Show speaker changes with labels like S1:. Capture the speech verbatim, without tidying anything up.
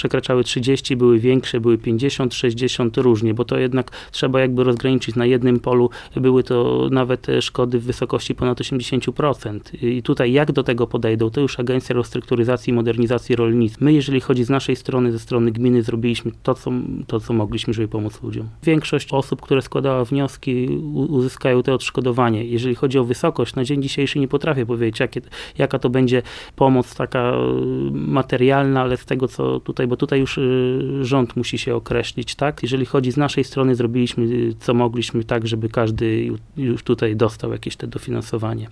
S1: przekraczały trzydzieści, były większe, były pięćdziesiąt, sześćdziesiąt, różnie, bo to jednak trzeba jakby rozgraniczyć. Na jednym polu były to nawet szkody w wysokości ponad osiemdziesiąt procent. I tutaj jak do tego podejdą, to już Agencja Restrukturyzacji i Modernizacji Rolnictwa. My, jeżeli chodzi z naszej strony, ze strony gminy, zrobiliśmy to, co, to, co mogliśmy, żeby pomóc ludziom. Większość osób, które składała wnioski, uzyskają te odszkodowanie. Jeżeli chodzi o wysokość, na dzień dzisiejszy nie potrafię powiedzieć, jakie, jaka to będzie pomoc taka materialna, ale z tego, co tutaj, bo tutaj już rząd musi się określić, tak? Jeżeli chodzi z naszej strony, zrobiliśmy, co mogliśmy, tak, żeby każdy już tutaj dostał jakieś te dofinansowanie.